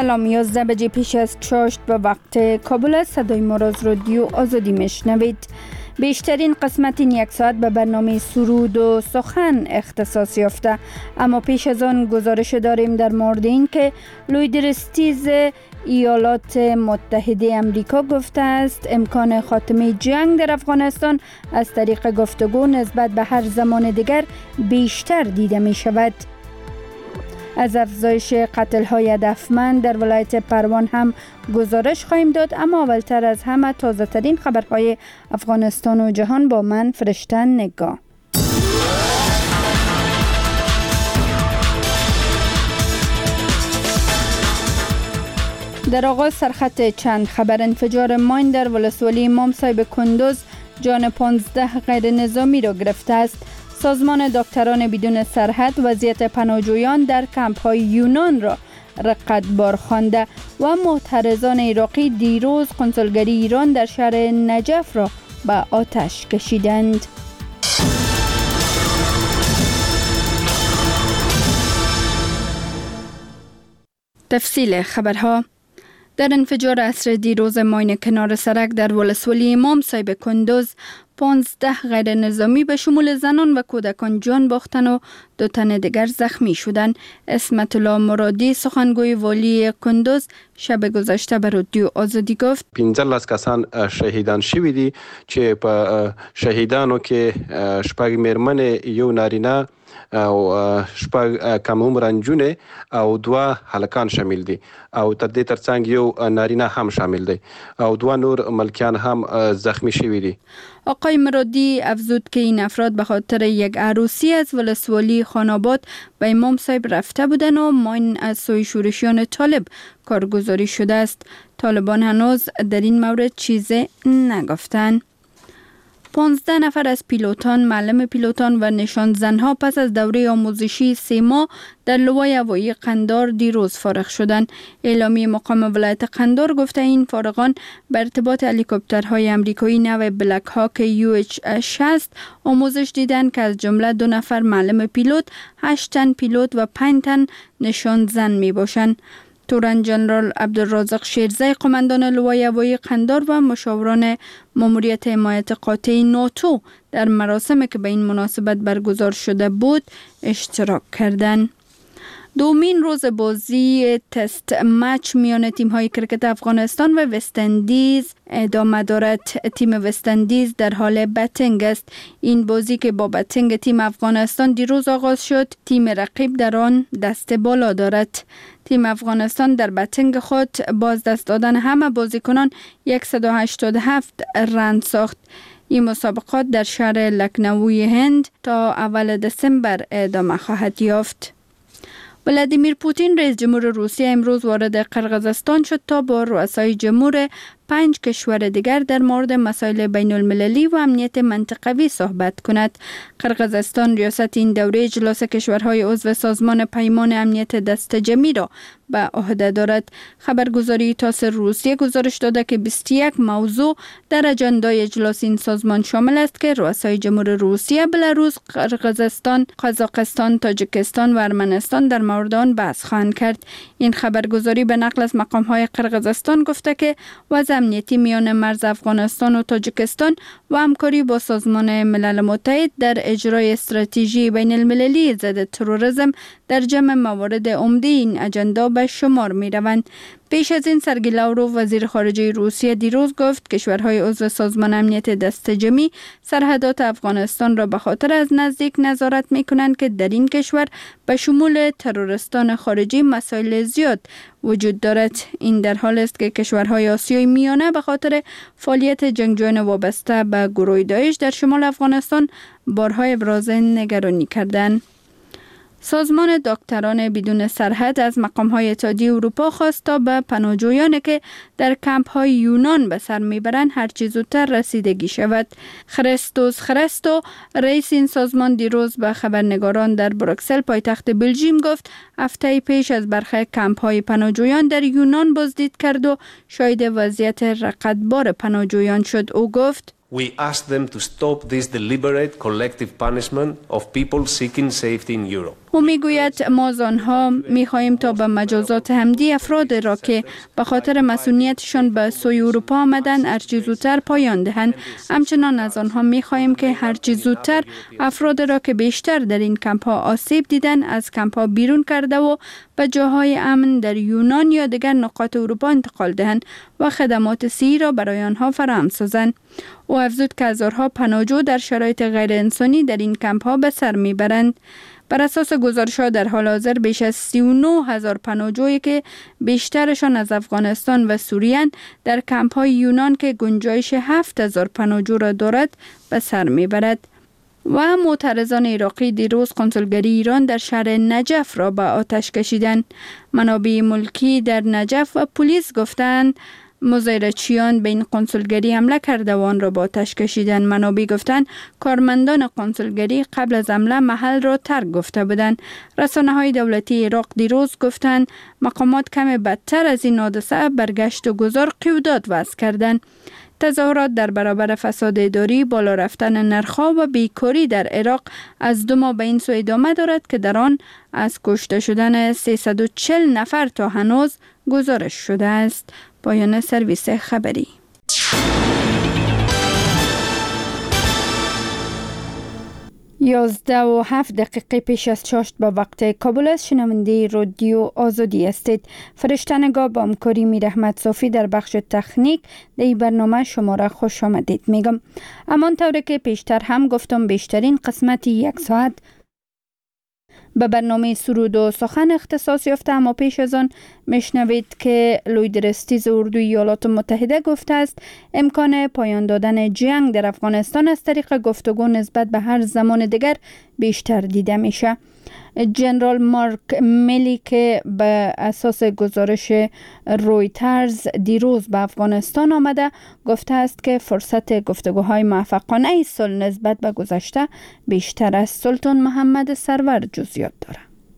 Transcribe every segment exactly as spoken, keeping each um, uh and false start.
سلام، یازده بجه پیش از چاشت به وقت کابل است. صدای ما را از رادیو آزادی میشنوید. بیشترین قسمت این یک ساعت به برنامه سرود و سخن اختصاص یافته، اما پیش از آن گزارش داریم در مورد این که لوید رستیز ایالات متحده امریکا گفته است امکان خاتمه جنگ در افغانستان از طریق گفتگو نسبت به هر زمان دیگر بیشتر دیده می شود. از افزایش قتل‌های هدفمند در ولایت پروان هم گزارش خواهیم داد، اما اولتر از همه تازه ترین خبرهای افغانستان و جهان با من فرشته نگاه. در آغاز سرخط چند خبر. انفجار ماین در ولسوالی امام صاحب کندوز جان پانزده غیر نظامی را گرفته است. سازمان دکتران بدون سرحد وضعیت پناهجویان در کمپ های یونان را رقتبار خوانده و معترضان عراقی دیروز قنصلگری ایران در شهر نجف را به آتش کشیدند. تفصیل خبرها. در انفجار عصر دیروز ماین کنار سرک در ولسوالی امام صاحب کندوز پانزده غیر نظامی به شمول زنان و کودکان جان باختن و دو تن دیگر زخمی شدند. اسمت الله مرادی سخنگوی والی کندوز شب گذشته به رادیو آزادی گفت پنځلس کسان شهیدان شوي دي چې په شهیدانو کې شپږ میرمنې یو نارینه او شپږ کم عمره نجونې او دوه هلکان شامل دي او تر دې ترڅنګ یو نارینه هم شامل دی او دوه نور ملکیان هم زخمی شوي دي. آقای مرادی افزود که این افراد به خاطر یک عروسی از ولسوالی خاناباد به امام صاحب رفته بودند و ماین از سوی شورشیان طالب کارگزاری شده است. طالبان هنوز در این مورد چیزی نگفتند. پانزده نفر از پیلوتان، معلم پیلوتان و نشان زنها پس از دوره آموزشی سه ماه در لوای هوایی قندار دیروز فارغ شدند. اعلامیه مقام ولایت قندار گفته این فارغان به ارتباط هلیکوپترهای امریکایی نو بلک هاک یو اچ شصت آموزش دیدند که از جمله دو نفر معلم پیلوت، هشت تن پیلوت و پنج تن نشان زن می باشند. تورن جنرال عبدالرازق شیرزی قماندان لوای هوایی قندار و مشاوران ماموریت حمایت قاطع ناتو در مراسمی که به این مناسبت برگزار شده بود اشتراک کردند. دومین روز بازی تست مچ میان تیم‌های کرکت افغانستان و وست اندیز ادامه دارد. تیم وست اندیز در حال بتینگ است. این بازی که با بتینگ تیم افغانستان دیروز آغاز شد، تیم رقیب در آن دست بالا دارد. تیم افغانستان در بتینگ خود باز دست دادن همه بازیکنان صد و هشتاد و هفت رن ساخت. این مسابقات در شهر لکنوی هند تا اول دسامبر ادامه خواهد یافت. ولادیمیر پوتین رئیس جمهور روسیه امروز وارد قرقیزستان شد تا با رؤسای جمهور پنج کشور دیگر در مورد مسائل بین المللی و امنیت منطقوی صحبت کند. قرقیزستان ریاست این دوره اجلاس کشورهای عضو سازمان پیمان امنیت دست جمعی را به عهده دارد. خبرگزاری تاس روسیه گزارش داده که بیست و یک موضوع در اجندای اجلاس این سازمان شامل است که رؤسای جمهور روسیه، بلاروس، قرقیزستان، قزاقستان، تاجیکستان و ارمنستان در مورد آن بحث خواهند کرد. این خبرگزاری به نقل از مقام‌های قرقیزستان گفته که وضع امنیتی میان مرز افغانستان و تاجیکستان و همکاری با سازمان ملل متحد در اجرای استراتژی بین المللی ضد تروریسم در جمع موارد عمده این اجندا به شمار می روند. پیش از این سرگی لاوروف وزیر خارجه روسیه دیروز گفت کشورهای عضو سازمان امنیت دست جمعی سرحدات افغانستان را به خاطر از نزدیک نظارت می کنند که در این کشور به شمول تروریستان خارجی مسائل زیاد وجود دارد. این در حال است که کشورهای آسیای میانه به خاطر فعالیت جنگجویان وابسته به گروه داعش در شمال افغانستان بارها ابراز نگرانی کردند. سازمان دکتران بدون سرحد از مقام‌های اتحادیه اروپا خواست تا به پناهجویانی که در کمپ‌های یونان به سر میبرند هر چه زودتر رسیدگی شود. خریستوس خریستو رئیس این سازمان دیروز به خبرنگاران در بروکسل پایتخت بلژیم گفت هفته پیش از برخی کمپ‌های پناهجویان در یونان بازدید کرد و شاهد وضعیت رقتبار پناهجویان شد. او گفت We ask them to stop this deliberate collective punishment of people seeking safety in Europe. او میگوید ما از آنها میخواهیم تا به مجازات حمدی افراد را که به خاطر مسئولیتشان به سوی اروپا آمدن هرچی زودتر پایان دهند. همچنان از آنها میخواهیم که هرچی زودتر افراد را که بیشتر در این کمپ ها آسیب دیدن از کمپ ها بیرون کرده و به جاهای امن در یونان یا دیگر نقاط اروپا انتقال دهند و خدمات صحی را برای آنها فراهم سازند. او افزود که هزارها پناهجو در شرایط غیر انسانی در این کمپ ها به سر میبرند. بر اساس گزارش‌ها در حال حاضر بیش از سی و نه هزار پناهجویی که بیشترشان از افغانستان و سوریه در کمپ های یونان که گنجایش هفت هزار پناهجو را دارد به سر میبرد. و معترضان عراقی دیروز کنسولگری ایران در شهر نجف را به آتش کشیدند. منابع ملکی در نجف و پلیس گفتند مظاهره‌چیان به این کنسولگری حمله کرده و آن را با آتش کشیدند. منابع گفتند کارمندان کنسولگری قبل از حمله محل را ترک گفته بودند. رسانه‌های دولتی عراق دیروز گفتند مقامات کم بدتر از این حادثه برگشت و گذار قیودات وضع کردند. تظاهرات در برابر فساد اداری، بالا رفتن نرخ‌ها و بیکاری در عراق از دو ماه به این سو ادامه دارد که در آن از کشته شدن سیصد و چهل نفر تا هنوز گزارش شده است. پایان سرویس خبری. یازده و هفت دقیقه پیش از چاشت به وقت کابل است. شنونده رادیو آزادی هستید. فرشتنگار با همکاری میر احمد صافی در بخش تکنیک در این برنامه شما را خوش آمدید میگم. همان طوری که پیشتر هم گفتم بیشترین قسمت یک ساعت به برنامه سرود و سخن اختصاص یافته، اما پیش از آن میشنوید که لوید رستیز اردوی ایالات متحده گفته است امکان پایان دادن جنگ در افغانستان از طریق گفتگو نسبت به هر زمان دیگر بیشتر دیده میشه. جنرال مارک میلی که به اساس گزارش رویترز دیروز به افغانستان آمده گفته است که فرصت گفتگوهای موفقانه صلح نسبت به گذشته بیشتر است. سلطان محمد سرور جزئیات داره.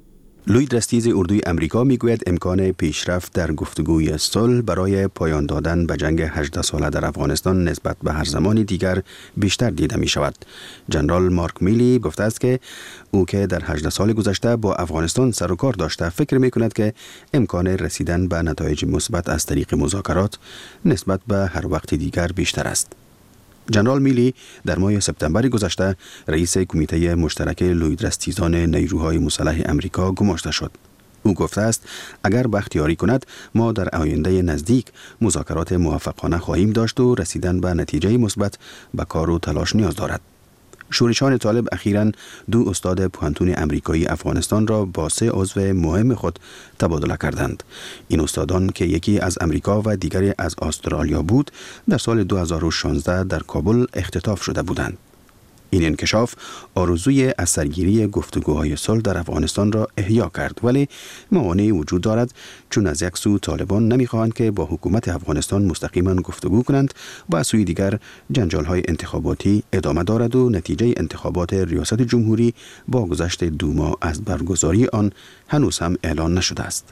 لوید رستیز اردوی امریکا میگوید امکان پیشرفت در گفتگوی صلح برای پایان دادن به جنگ هجده ساله در افغانستان نسبت به هر زمان دیگر بیشتر دیده می شود. جنرال مارک میلی گفته است که او که در هجده سال گذشته با افغانستان سر و کار داشته فکر می کند که امکان رسیدن به نتایج مثبت از طریق مذاکرات نسبت به هر وقت دیگر بیشتر است. جنرال میلی در ماه سپتامبر گذشته رئیس کمیته مشترک لوید رستیزان نیروهای مسلح امریکا گماشته شد. او گفته است اگر بختیاری کند ما در آینده نزدیک مذاکرات موفقانه خواهیم داشت و رسیدن به نتیجه مثبت به کار و تلاش نیاز دارد. شورشان طالب اخیراً دو استاد پوهنتون امریکایی افغانستان را با سه عضو مهم خود تبادله کردند. این استادان که یکی از امریکا و دیگری از استرالیا بود در سال دو هزار و شانزده در کابل اختطاف شده بودند. این انکشاف آرزوی از سرگیری گفتگوهای صلح در افغانستان را احیا کرد، ولی موانعی وجود دارد، چون از یک سو طالبان نمیخواهند که با حکومت افغانستان مستقیما گفتگو کنند و از سوی دیگر جنجال‌های انتخاباتی ادامه دارد و نتیجه انتخابات ریاست جمهوری با گذشت دو ماه از برگزاری آن هنوز هم اعلان نشده است.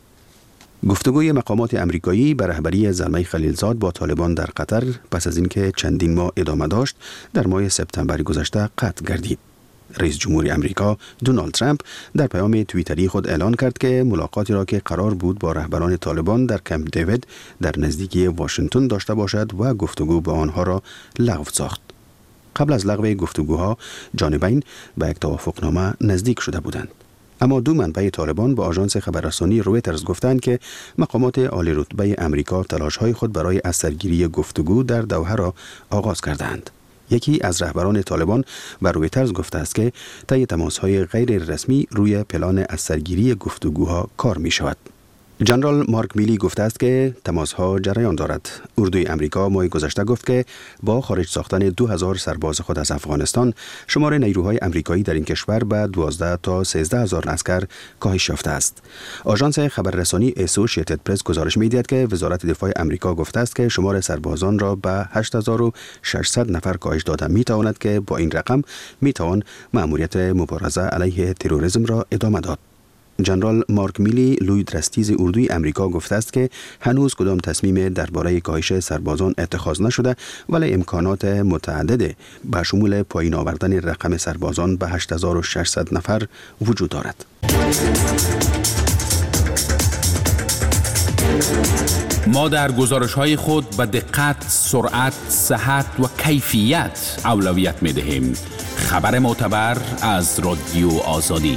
گفتگوی مقامات امریکایی به رهبری زلمه خلیلزاد با طالبان در قطر پس از اینکه چندین ماه ادامه داشت در ماه سپتامبر گذشته قطع گردید. رئیس جمهور امریکا دونالد ترامپ در پیام توییتری خود اعلان کرد که ملاقاتی را که قرار بود با رهبران طالبان در کمپ دیوید در نزدیکی واشنگتن داشته باشد و گفتگو با آنها را لغو ساخت. قبل از لغو گفتگوها جانبین به یک توافقنامه نزدیک شده بودند. اما دو منبع طالبان با آژانس خبررسانی رویترز گفتند که مقامات عالی رتبه امریکا تلاش‌های خود برای از سرگیری گفتگو در دوحه را آغاز کردند. یکی از رهبران طالبان به رویترز گفته است که طی تماس‌های غیر رسمی روی پلان از سرگیری گفتگوها کار می‌شود. جنرال مارک میلی گفته است که تماس‌ها جریان دارد. اردوی امریکا ماه گذشته گفت که با خارج ساختن دو هزار سرباز خود از افغانستان شمار نیروهای امریکایی در این کشور به دوازده تا سیزده هزار عسکر کاهش یافته است. آژانس خبررسانی اسوسییتد پرس گزارش می‌دهد که وزارت دفاع امریکا گفته است که شمار سربازان را به هشت هزار و ششصد نفر کاهش داده می‌تواند که با این رقم می‌توان مأموریت مبارزه علیه تروریسم را ادامه داد. جنرال مارک میلی لوی درستیز اردوی امریکا گفته است که هنوز کدام تصمیم درباره کاهش سربازان اتخاذ نشده، ولی امکانات متعدد به شمول پایین آوردن رقم سربازان به هشت هزار و ششصد نفر وجود دارد. ما در گزارش‌های خود به دقت، سرعت، صحت و کیفیت اولویت می‌دهیم. خبر معتبر از رادیو آزادی.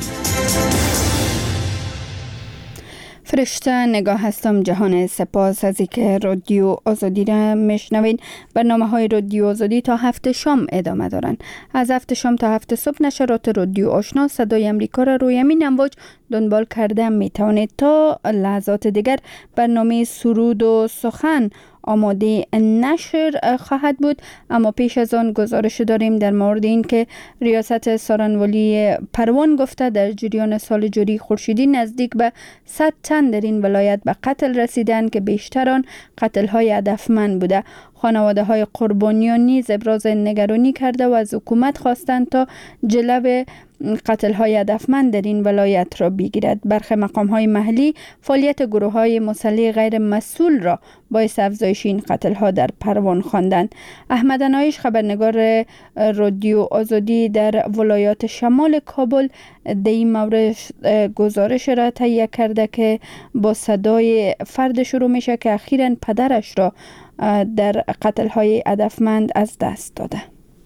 فرشته نگاه هستم جهان، سپاس از اینکه رادیو آزادی را میشنوین. برنامه های رادیو آزادی تا هفت شام ادامه دارن. از هفت شام تا هفت صبح نشرات رادیو آشنا صدای امریکا را روی همین امواج دنبال کرده می توانید. تا لحظات دیگر برنامه سرود و سخن آماده نشر خواهد بود، اما پیش از آن گزارش داریم در مورد این که ریاست سارنوالی پروان گفته در جریان سال جاری خورشیدی نزدیک به صد تن در این ولایت به قتل رسیدند که بیشتر آن قتل های هدفمند بوده. خانواده های قربانیان نیز ابراز نگرانی کرده و از حکومت خواستند تا جلو قتل های هدفمند در این ولایت را بگیرد. برخی مقام های محلی فعالیت گروه های مسلح غیر مسئول را باعث افزایش این قتل ها در پروان خواندند. احمد انایش خبرنگار رادیو آزادی در ولایات شمال کابل در این مورد گزارش را تهیه کرده که با صدای فرد شروع میشه که اخیراً پدرش را در قتل های هدفمند از دست داده.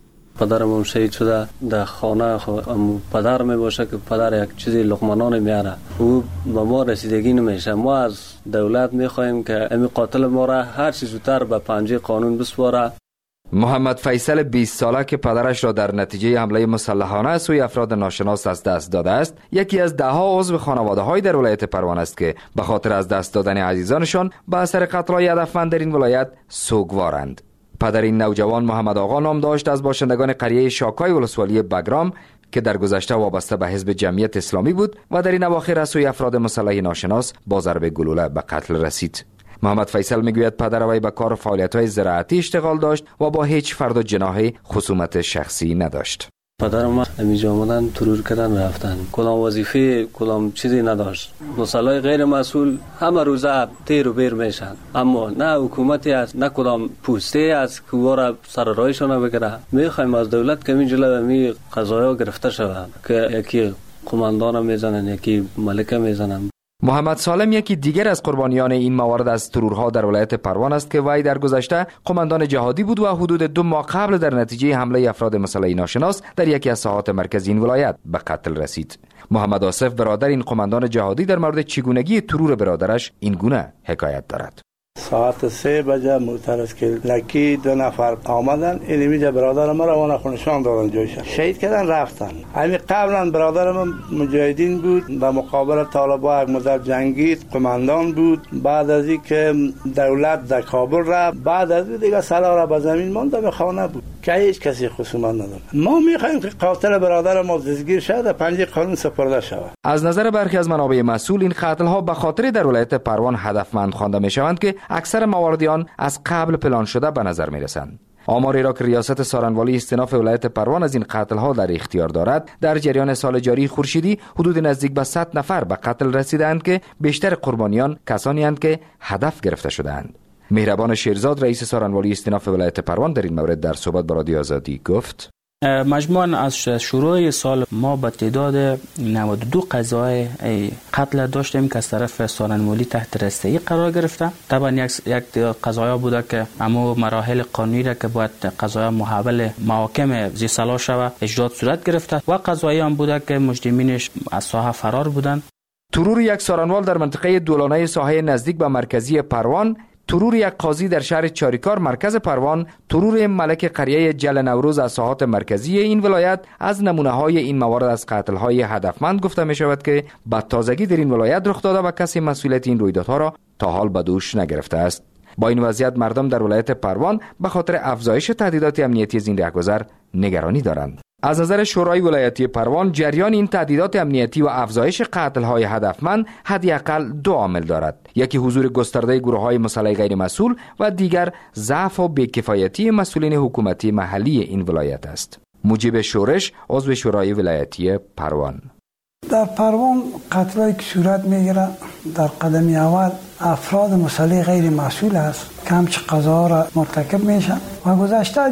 پدرم هم شهید شده در خانه خو پدر می باشه که پدر یک چیزی لقمانان میاره، او به ما رسیدگی نمیشه. ما از دولت میخواهیم که امی قاتل ما را هر چیز زودتر به پنجه قانون بسپاره. محمد فیصل بیست ساله که پدرش را در نتیجه حمله مسلحانه سوی افراد ناشناس از دست داده است، یکی از ده ها عضو خانواده های در ولایت پروان است که به خاطر از دست دادن عزیزانشان به اثر قتل‌های هدفمند در این ولایت سوگوارند. پدر این نوجوان محمد آقا نام داشت، از باشندگان قریه شاکای ولسوالی بگرام که در گذشته وابسته به حزب جمعیت اسلامی بود و در این اواخر از سوی افراد مسلح ناشناس با ضرب گلوله به قتل رسید. محمد فیصل میگوید پدر وی به کار فعالیت‌های زراعتی اشتغال داشت و با هیچ فرد و جناحی خصومت شخصی نداشت. پدرم همیشه آمدن ترور کردن رفتن، کدام وظیفه کدام چیزی نداشت. مسئله غیر مسئول همه روزه تیر و بیر میشن، اما نه حکومتی است نه کدام پوسته است که وارا سر راهشون بگیره. میخوایم از دولت که می جلو می قضایا گرفته شود که یکی قماندان میزنن یکی ملکه میزنن. محمد سالم یکی دیگر از قربانیان این موارد از ترورها در ولایت پروان است که وی در گذشته قماندان جهادی بود و حدود دو ماه قبل در نتیجه حمله افراد مسلح ناشناس در یکی از ساحات مرکزی این ولایت به قتل رسید. محمد آصف برادر این قماندان جهادی در مورد چگونگی ترور برادرش این گونه حکایت دارد. ساعت سه بجه موتر است که لکی دو نفر آمدن، اینمیجا برادر ما را وانا خونشان دادن جایش شهید کردن رفتن. همین قبلا برادر من مجاهدین بود، در مقابل طالبا یک مدت جنگید، قماندان بود. بعد از اینکه دولت در کابل رفت، بعد از این دیگه سلا را به زمین ماند به خانه بود که هیچ کسی خصومت نداره. ما میخوایم که قاتل برادر ما دستگیر شود، پنجه قانون سپرده شود. از نظر برخی از منابع مسئول این قتل ها به خاطر در ولایت پروان هدفمند خوانده می شوند که اکثر موارد آن از قبل پلان شده به نظر می رسند. آماری را که ریاست سارنوالی استیناف ولایت پروان از این قتل ها در اختیار دارد، در جریان سال جاری خورشیدی حدود نزدیک به صد نفر به قتل رسیدند که بیشتر قربانیان کسانی اند که هدف گرفته شدند. مهربان شیرزاد رئیس سارنوالی استیناف ولایت پروان در این مورد در صحبت با رادیو آزادی گفت: مجموعاً از شروع سال ما با تعداد نود و دو قضای قتل داشتیم که از طرف سارنوالی تحت رسیدگی قرار گرفته. طبعا یک یک قضایا بوده که اما مراحل قانونی را که باید قضایا محول محاکم ذی صلاح شود اجرات صورت گرفته و قضایی هم بوده که مجرمینش از ساحه فرار بودند. ترور یک سارنوال در منطقه دولانه ساحه نزدیک به مرکزی پروان، ترور یک قاضی در شهر چاریکار مرکز پروان، ترور ملک قریه جل نوروز از ساحات مرکزی این ولایت از نمونه های این موارد از قتل های هدفمند گفته می شود که به تازگی در این ولایت رخ داده و کسی مسئولیت این رویدادها را تا حال به دوش نگرفته است. با این وضعیت مردم در ولایت پروان به خاطر افزایش تهدیدات امنیتی از این رهگذر نگرانی دارند. از نظر شورای ولایتی پروان، جریان این تهدیدات امنیتی و افزایش قتل‌های هدفمند حداقل دو عامل دارد: یکی حضور گسترده گروه‌های مسلح غیر مسئول و دیگر ضعف و بی‌کفایتی مسئولین حکومتی محلی این ولایت است. مجیب شورش، عضو شورای ولایتی پروان: در پروان قتلایی که صورت میگیره در قدم اول افراد مسلح غیر مسئول است که همچه قضاها را مرتکب میشن و گذشته